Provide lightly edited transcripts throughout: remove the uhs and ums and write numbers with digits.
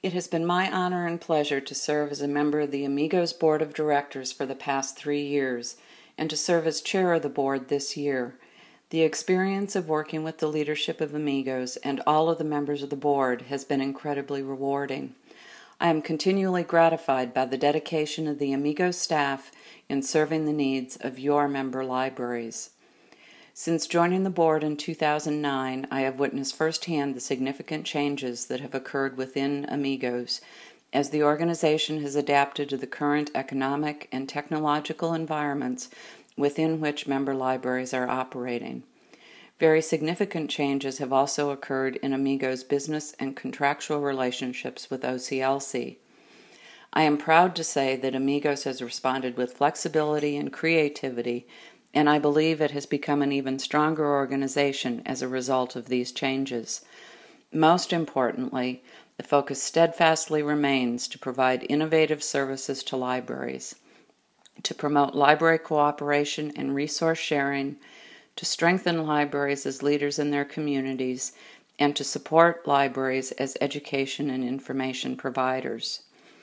It has been my honor and pleasure to serve as a member of the Amigos Board of Directors for the past 3 years, and to serve as chair of the board this year. The experience of working with the leadership of Amigos and all of the members of the board has been incredibly rewarding. I am continually gratified by the dedication of the Amigos staff in serving the needs of your member libraries. Since joining the board in 2009, I have witnessed firsthand the significant changes that have occurred within Amigos as the organization has adapted to the current economic and technological environments within which member libraries are operating. Very significant changes have also occurred in Amigos' business and contractual relationships with OCLC. I am proud to say that Amigos has responded with flexibility and creativity, and I believe it has become an even stronger organization as a result of these changes. Most importantly, the focus steadfastly remains to provide innovative services to libraries, to promote library cooperation and resource sharing, to strengthen libraries as leaders in their communities, and to support libraries as education and information providers.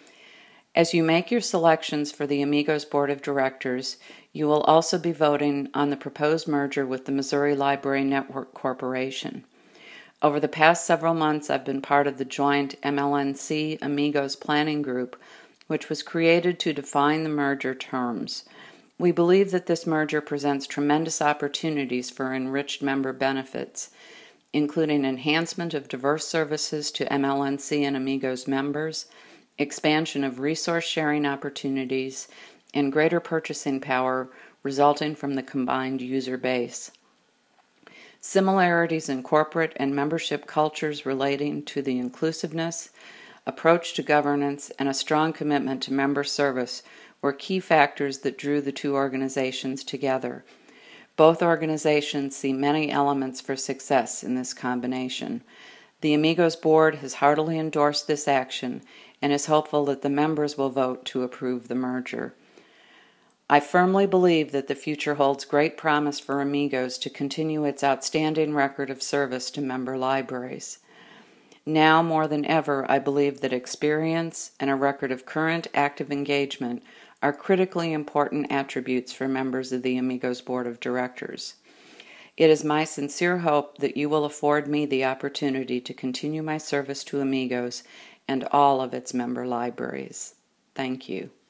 As you make your selections for the Amigos Board of Directors, you will also be voting on the proposed merger with the Missouri Library Network Corporation. Over the past several months, I've been part of the joint MLNC Amigos Planning Group, which was created to define the merger terms. We believe that this merger presents tremendous opportunities for enriched member benefits, including enhancement of diverse services to MLNC and Amigos members, expansion of resource sharing opportunities, and greater purchasing power resulting from the combined user base. Similarities in corporate and membership cultures relating to the inclusiveness, approach to governance, and a strong commitment to member service were key factors that drew the two organizations together. Both organizations see many elements for success in this combination. The Amigos Board has heartily endorsed this action and is hopeful that the members will vote to approve the merger. I firmly believe that the future holds great promise for Amigos to continue its outstanding record of service to member libraries. Now more than ever, I believe that experience and a record of current active engagement are critically important attributes for members of the Amigos Board of Directors. It is my sincere hope that you will afford me the opportunity to continue my service to Amigos and all of its member libraries. Thank you.